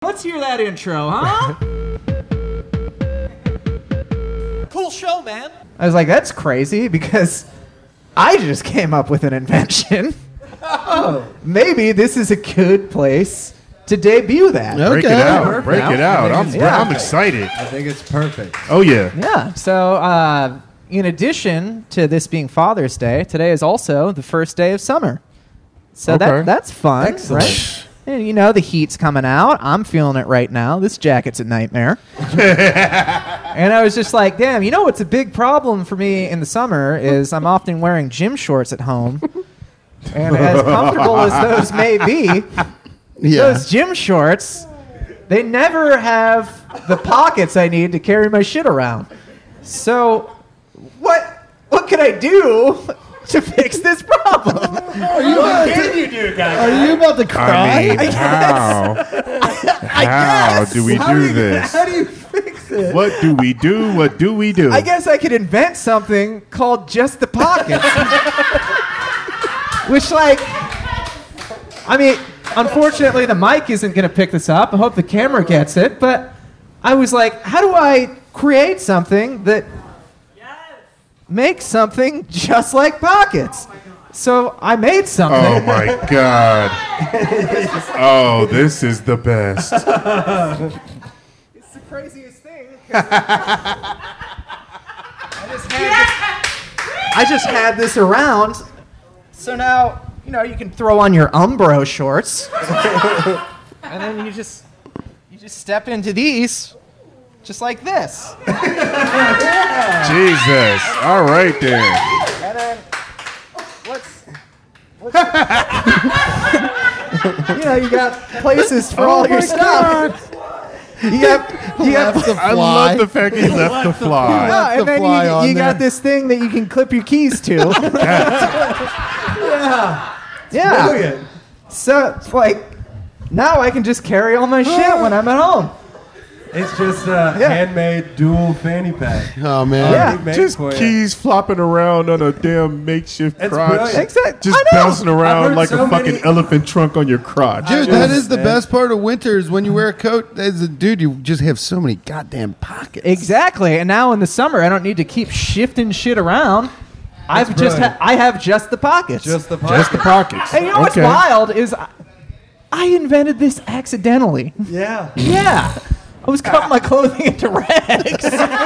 let's hear that intro, huh? Cool show, man. I was like, that's crazy because I just came up with an invention. Maybe this is a good place to debut that. Break it out. Perfect. Break it out. I'm excited. I think it's perfect. Oh, yeah. Yeah. So, in addition to this being Father's Day, today is also the first day of summer. So Okay. that's fun, Excellent. right? And you know, the heat's coming out. I'm feeling it right now. This jacket's a nightmare. And I was just like, damn, you know what's a big problem for me in the summer is I'm often wearing gym shorts at home. And as comfortable as those may be, those gym shorts, they never have the pockets I need to carry my shit around. So what can I do to fix this problem? Are you about to cry? I mean, how do we do this? How do you fix it? What do we do? What do we do? I guess I could invent something called Just the Pockets. Which, I mean, unfortunately the mic isn't going to pick this up. I hope the camera gets it. But I was like, how do I create something that makes something just like pockets? So I made something. Oh, my God. Oh, this is the best. It's the craziest thing. I just had this around. So now, you know, you can throw on your Umbro shorts. And then you just step into these just like this. Jesus. All right, then. And then you know, you got places for all your stuff. You have the I fly. love the fact he left the fly. yeah, and the then fly on you got there. this thing that you can clip your keys to. Yeah. Brilliant. So it's like now I can just carry all my shit when I'm at home. It's just a handmade dual fanny pack. Oh, man. Yeah. Made Just for you. keys flopping around on a damn makeshift It's crotch. brilliant. Exactly. Just I know. bouncing I've around heard like so a fucking many- elephant trunk on your crotch. Dude, I that is the understand. best part of winter is when you wear a coat. As a dude, you just have so many goddamn pockets. Exactly. And now in the summer, I don't need to keep shifting shit around. I have just the pockets. Just the pocket. Just the pockets. And you know what's Okay. wild is I invented this accidentally. Yeah. Yeah. I was cutting my clothing into rags.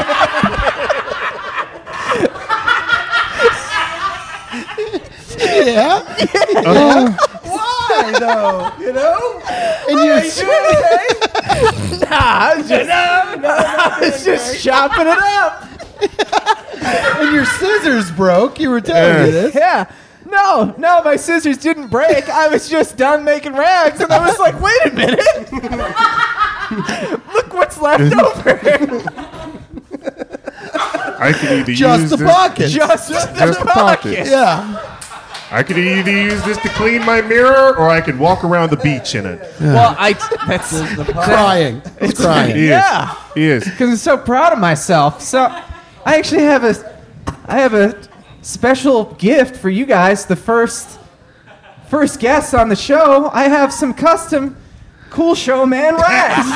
Why though? You know? And you I was just chopping it up. and your scissors broke. You were telling me this. Yeah. No, my scissors didn't break. I was just done making rags, and I was like, wait a minute. Look what's left over. I could either Just use the this, pockets. Just the pocket. Yeah. I could either use this to clean my mirror, or I could walk around the beach in it. Well, that's Crying. It's crying. He is. Yeah. He is. because I'm so proud of myself. So I actually have a special gift for you guys. The first guests on the show. I have some custom Cool Show Man rags.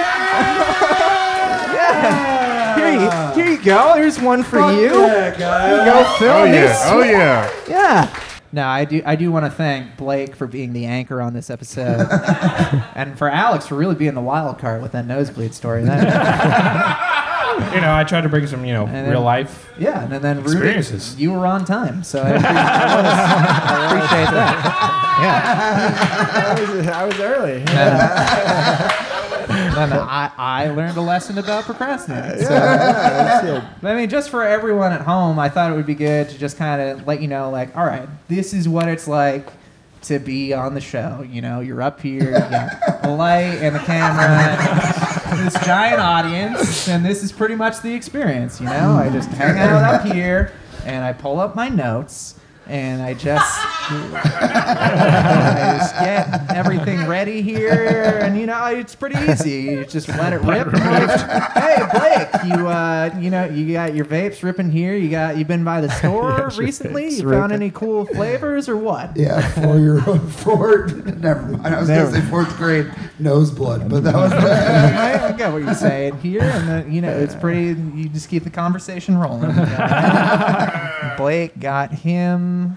Yeah. Here you go. Here's one for you. Yeah, guys. Here you go, Phil. Oh Here's yeah. Oh yeah. Yeah. No, I do want to thank Blake for being the anchor on this episode, and for Alex for really being the wild card with that nosebleed story. You know, I tried to bring some, And then- real life. Yeah, and then Ruben, Experiences. you were on time, so I appreciate that. I was early. Then I learned a lesson about procrastinating. So, I mean, just for everyone at home, I thought it would be good to just kind of let you know, like, all right, this is what it's like to be on the show. You know, you're up here, you got the light and the camera, this giant audience, and this is pretty much the experience. You know, I just hang out up here and I pull up my notes and I just I just get everything ready here, and it's pretty easy. You just let it rip. Hey, Blake, you got your vapes ripping here. You've been by the store recently. You found any cool flavors or what? Yeah, 4-year-old. Never mind. I was going to say 4th grade noseblood, but that was. I get what you're saying here, and then, it's pretty. You just keep the conversation rolling. Blake got him.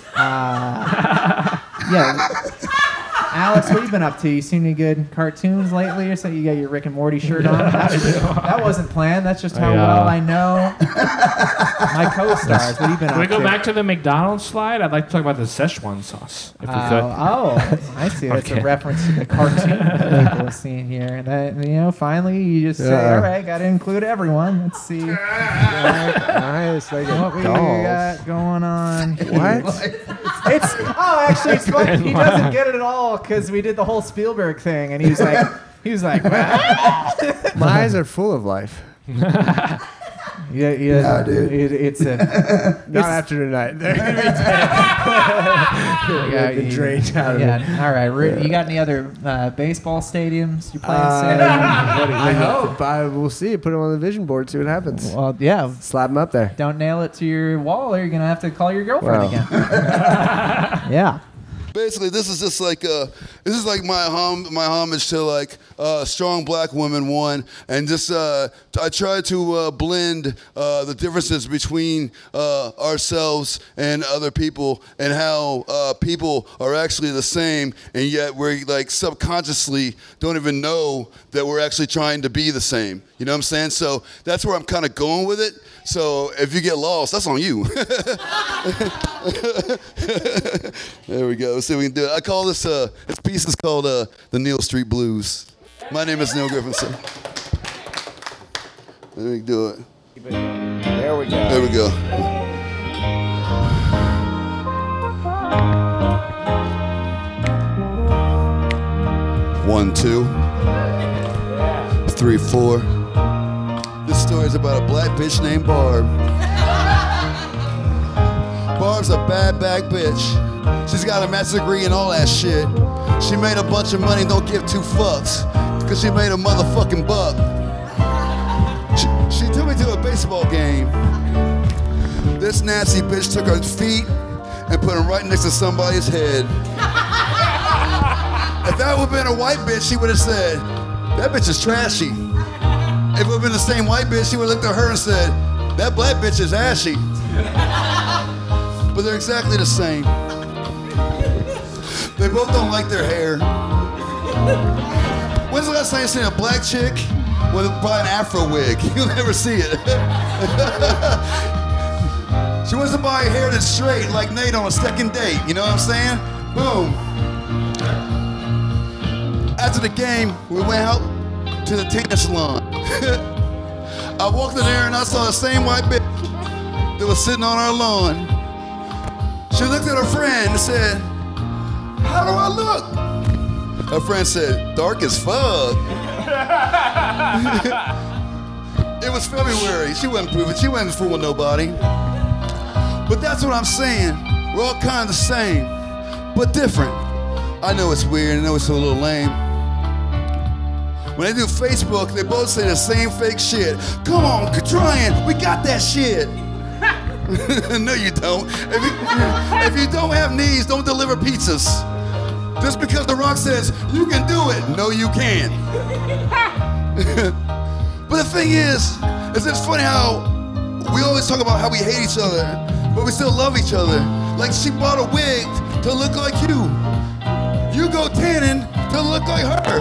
Alex, what have you been up to? You seen any good cartoons lately or something? You got your Rick and Morty shirt on? That wasn't planned. That's just how well I know my co-stars. What have you been up to? Can we go back to the McDonald's slide? I'd like to talk about the Szechuan sauce, if we could. Oh, I see. That's a reference to the cartoon that people have seen here. And that, finally, you just say, all right, got to include everyone. Let's see. Nice. Like What we got going on here. What? Actually, it's funny. He doesn't get it at all because we did the whole Spielberg thing, and he was like, wow. My eyes are full of life. Yeah, No, dude. It's a Not after tonight. They're gonna be dead. Drained out of it. All right. You got any other baseball stadiums you're playing soon? I hope. We'll see. Put them on the vision board. See what happens. Well, yeah. Slap them up there. Don't nail it to your wall, or you're gonna have to call your girlfriend again. Yeah. Basically, this is just like my homage to like strong black women, one, and just I try to blend the differences between ourselves and other people, and how people are actually the same, and yet we're like subconsciously don't even know that we're actually trying to be the same. You know what I'm saying? So that's where I'm kind of going with it. So if you get lost, that's on you. There we go. Let's see if we can do it. I call this piece is called the Neal Street Blues. My name is Neil Griffinson. Let me do it. There we go. There we go. One, 2, 3, 4. This story is about a black bitch named Barb. Barb's a bad bitch. She's got a master's degree and all that shit. She made a bunch of money, don't give 2 fucks, because she made a motherfucking buck. She took me to a baseball game. This nasty bitch took her feet and put them right next to somebody's head. If that would have been a white bitch, she would have said, that bitch is trashy. If it would have been the same white bitch, she would have looked at her and said, that black bitch is ashy. But they're exactly the same. They both don't like their hair. When's the last time you seen a black chick with probably an afro wig? You'll never see it. She wants to buy hair that's straight like Nate on a second date. You know what I'm saying? Boom. After the game, we went out to the tanning salon. I walked in there and I saw the same white bitch that was sitting on our lawn. She looked at her friend and said, how do I look? Her friend said, dark as fuck. It was February. She wasn't proving. She wasn't fooling nobody. But that's what I'm saying. We're all kind of the same, but different. I know it's weird. I know it's a little lame. When they do Facebook, they both say the same fake shit. Come on, Katrine, we got that shit. No, you don't. If you don't have knees, don't deliver pizzas. Just because The Rock says, you can do it. No, you can't. But the thing is it's funny how we always talk about how we hate each other, but we still love each other. Like she bought a wig to look like you. You go tanning to look like her.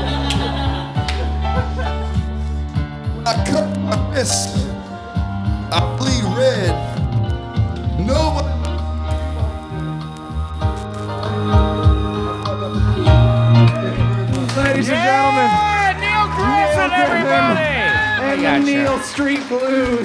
I cut my fist. I bleed red. Nobody. Ladies and gentlemen, Neil Griffin, everybody! and the Neal Street Blues.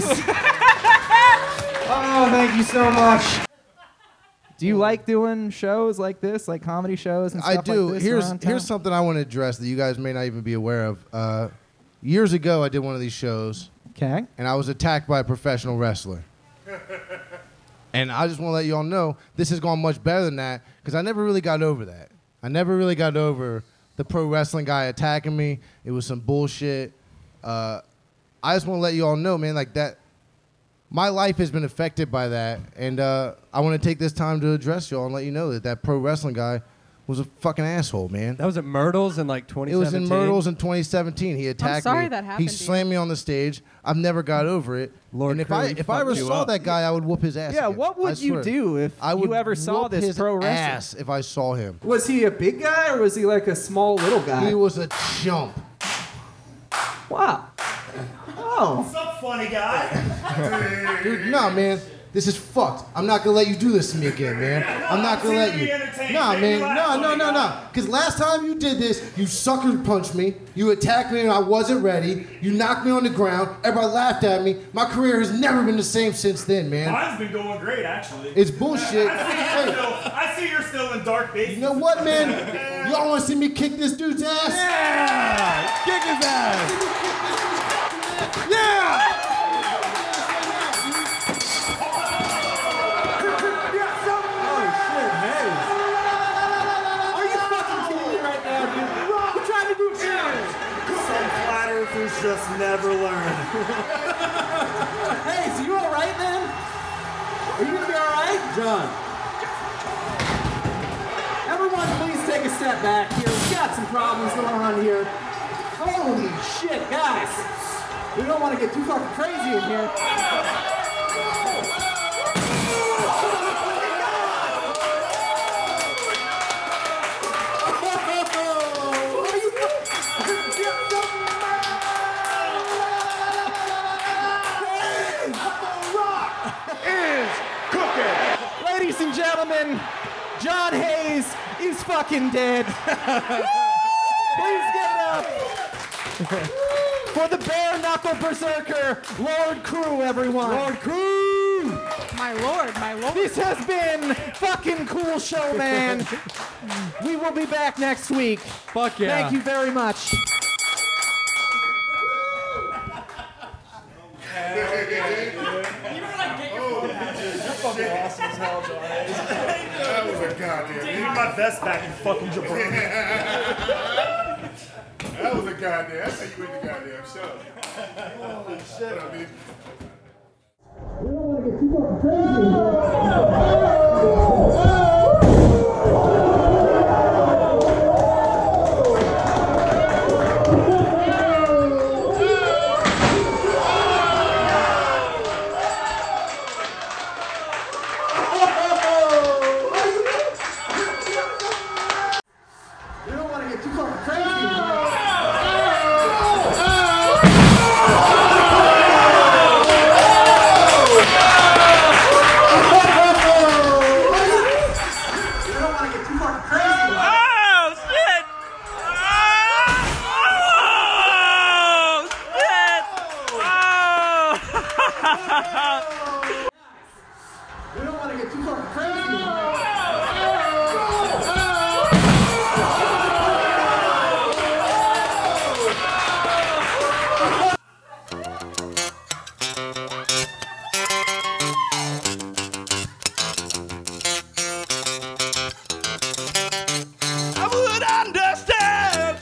Oh, thank you so much. Do you like doing shows like this, like comedy shows and stuff I do. like this around town? Here's something I want to address that you guys may not even be aware of. Years ago, I did one of these shows, Okay. and I was attacked by a professional wrestler. And I just want to let you all know this has gone much better than that because I never really got over that. I never really got over the pro wrestling guy attacking me. It was some bullshit. I just want to let you all know, man, like that. My life has been affected by that, and I want to take this time to address y'all and let you know that that pro wrestling guy was a fucking asshole, man. That was at Myrtles in like 2017? It was in Myrtles in 2017. He attacked me. I'm sorry that happened He to you. slammed me on the stage. I've never got over it. Lord and if Curry I ever fucked you saw up. that guy, I would whoop his ass. Yeah, again. what I would you swear. do if I would you ever saw whoop this his pro wrestler? ass if I saw him. Was he a big guy or was he like a small little guy? He was a chump. Wow. Oh. What's up, funny guy? Dude, nah, man. This is fucked. I'm not gonna let you do this to me again, man. I'm not gonna let you. Nah, man. No. Because last time you did this, you sucker punched me. You attacked me and I wasn't ready. You knocked me on the ground. Everybody laughed at me. My career has never been the same since then, man. Mine's been going great, actually. It's bullshit. I see you're still in dark bases. You know what, man? Y'all want to see me kick this dude's ass? Yeah! Kick his ass! Yeah! Just never learn. Hey, so you all right, man? Are you gonna be all right? John. Everyone, please take a step back here. We've got some problems going on here. Holy shit, guys. We don't want to get too fucking crazy in here. Ladies and gentlemen, John Hayes is fucking dead. Please give it up for the bare knuckle berserker, Lord Crew, everyone. Lord Crew! My lord, my lord. This has been fucking cool show, man. We will be back next week. Fuck yeah. Thank you very much. Awesome as hell, John. That was a goddamn. Give me my vest back, you fucking jabroni. That was a goddamn. That's how you win the goddamn show. Holy shit, I mean. We don't want to get too fucking crazy in here. We don't want to get too fucking crazy. I would understand.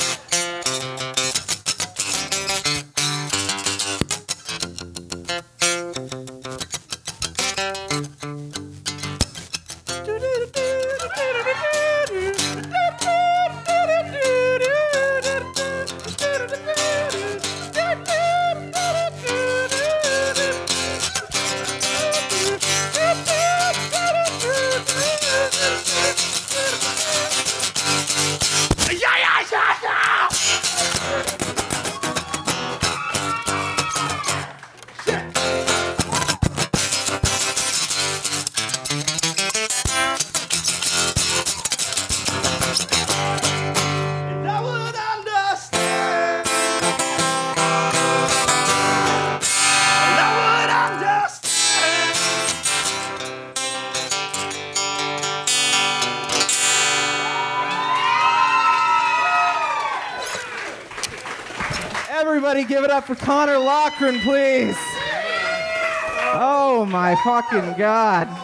Everybody give it up for Connor Loughran, please. Oh my fucking God.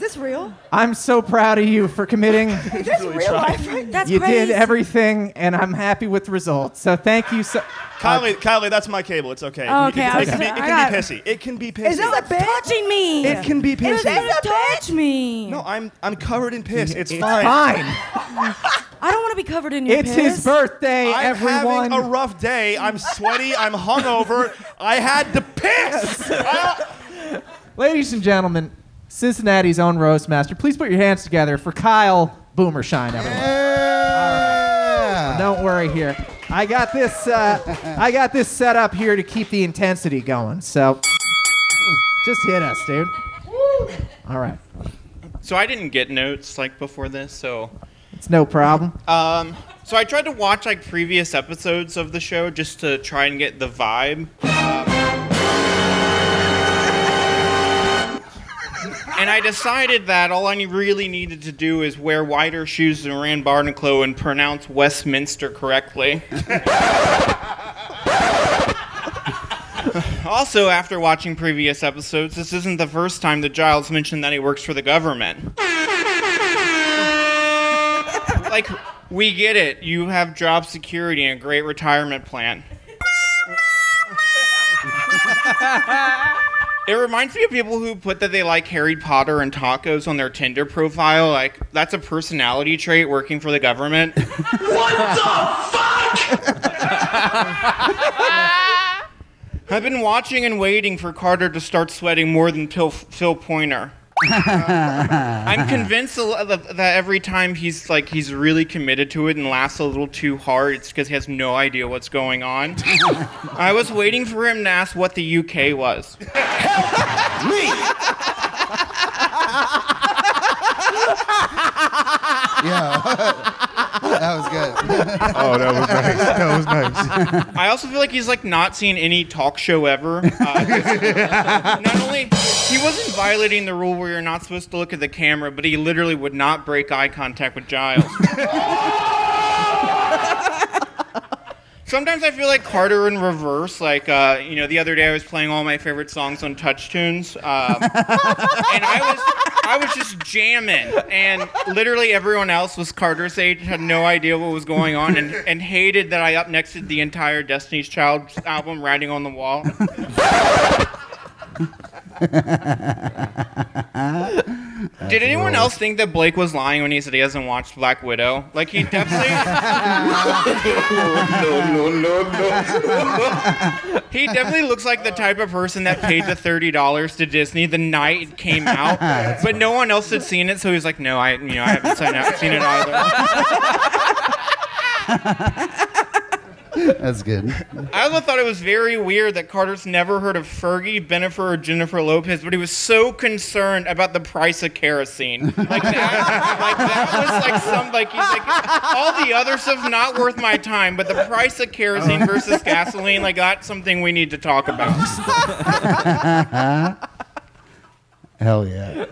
this real? I'm so proud of you for committing. Is this real life? That's You crazy. did everything, and I'm happy with the results. So thank you so. Kylie, that's my cable. It's okay. Oh, okay, It can be pissy. It can be pissy. Is this a bitch? Touching me. It can be pissy. Is this a touch me? No, I'm covered in piss. It's It's fine. fine. I don't want to be covered in your It's piss. his birthday, I'm everyone. having a rough day. I'm sweaty. I'm hungover. I had to piss. Ladies and gentlemen, Cincinnati's own roast master. Please put your hands together for Kyle Boomershine, everyone. Yeah. Don't worry here. I got this set up here to keep the intensity going. So just hit us, dude. All right. So I didn't get notes like before this, so It's no problem. so I tried to watch like previous episodes of the show just to try and get the vibe. And I decided that all I really needed to do is wear wider shoes than Rand Barnacle and pronounce Westminster correctly. Also, after watching previous episodes, this isn't the first time that Giles mentioned that he works for the government. Like, we get it. You have job security and a great retirement plan. It reminds me of people who put that they like Harry Potter and tacos on their Tinder profile. Like, that's a personality trait working for the government. What the fuck? I've been watching and waiting for Carter to start sweating more than Phil Pointer. I'm convinced that every time he's really committed to it and laughs a little too hard, it's because he has no idea what's going on. I was waiting for him to ask what the UK was. Yeah. That was good. Oh, that was nice. That was nice. I also feel like he's like not seen any talk show ever. Not only he wasn't violating the rule where you're not supposed to look at the camera, but he literally would not break eye contact with Giles. Sometimes I feel like Carter in reverse. Like, the other day I was playing all my favorite songs on TouchTunes, and I was just jamming, and literally everyone else was Carter's age, had no idea what was going on, and hated that I upnexted the entire Destiny's Child album, Writing on the Wall. Did anyone else think that Blake was lying when he said he hasn't watched Black Widow? Like, he definitely... No. He definitely looks like the type of person that paid the $30 to Disney the night it came out, but no one else had seen it, so he was like, no, I haven't seen it either. That's good. I also thought it was very weird that Carter's never heard of Fergie, Bennifer, or Jennifer Lopez, but he was so concerned about the price of kerosene. Like that was he's like, all the other stuff's not worth my time, but the price of kerosene versus gasoline, like, that's something we need to talk about. Hell yeah.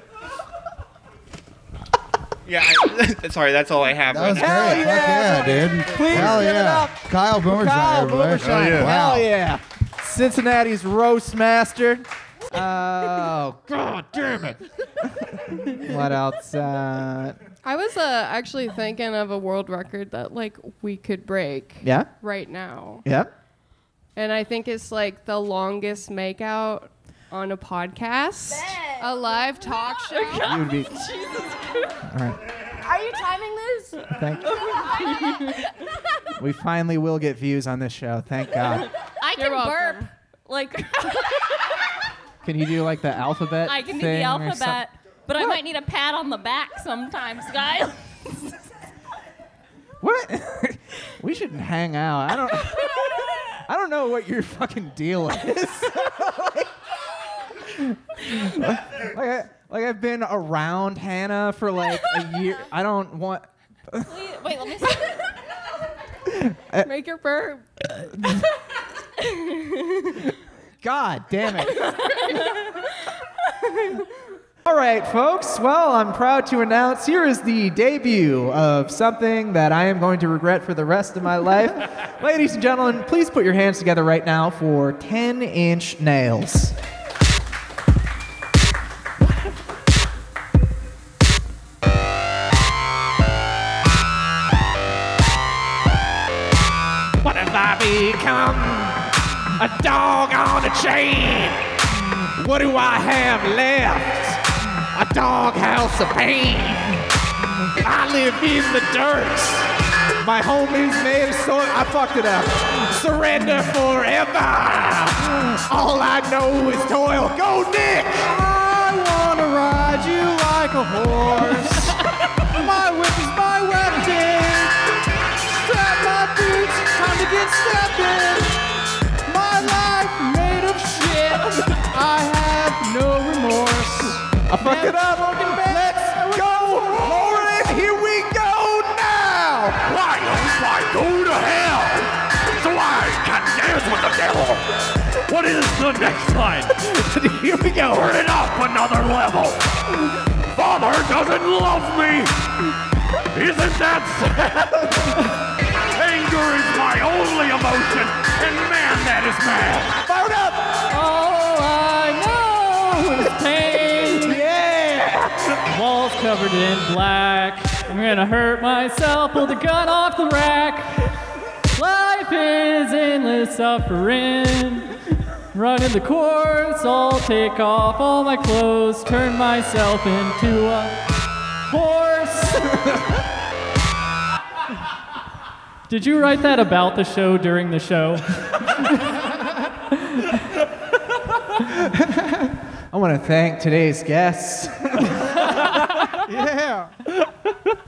Yeah, sorry, that's all I have. That was great. Hell Fuck yeah, yeah, dude. Please Hell give it yeah. up. Kyle Boomershine, Kyle everybody. Boomershine. yeah. Wow. Hell yeah. Cincinnati's roast master. Oh, God damn it. What else? I was actually thinking of a world record that like we could break. Yeah? Right now. Yep. And I think it's like the longest makeout on a podcast, a live talk show. You would be. Jesus All right. Are you timing this? Thank We finally will get views on this show. Thank God. I can burp. Like Can you do like the alphabet I can do thing the or alphabet, but I might need a pat on the back sometimes, guys. What? We shouldn't hang out. I don't know what your fucking deal is. like I've been around Hannah for like a year. I don't want. Wait, let me see. Make her burp. God damn it. All right, folks. Well, I'm proud to announce here is the debut of something that I am going to regret for the rest of my life. Ladies and gentlemen, please put your hands together right now for 10-inch nails. am a dog on a chain. What do I have left? A doghouse of pain. I live in the dirt. My home is made of soil. I fucked it up. Surrender forever. All I know is toil. Go, Nick! I wanna ride you like a horse. My whip is my weapon. Strap my boots, time to get stepping. My life made of shit. I have no remorse. I fucked it up. Let's go, Lauren. Here we go now. Why go to hell? So I can dance with the devil. What is the next line? Here we go. Turn it up another level. Father doesn't love me. Isn't that sad? Anger is my only emotion, and man, that is mad. Fire it up. All I know is pain. Yeah. Walls covered in black. I'm gonna hurt myself, pull the gun off the rack. Life is endless suffering. Running the course, I'll take off all my clothes, turn myself into a horse. Did you write that about the show during the show? I want to thank today's guests.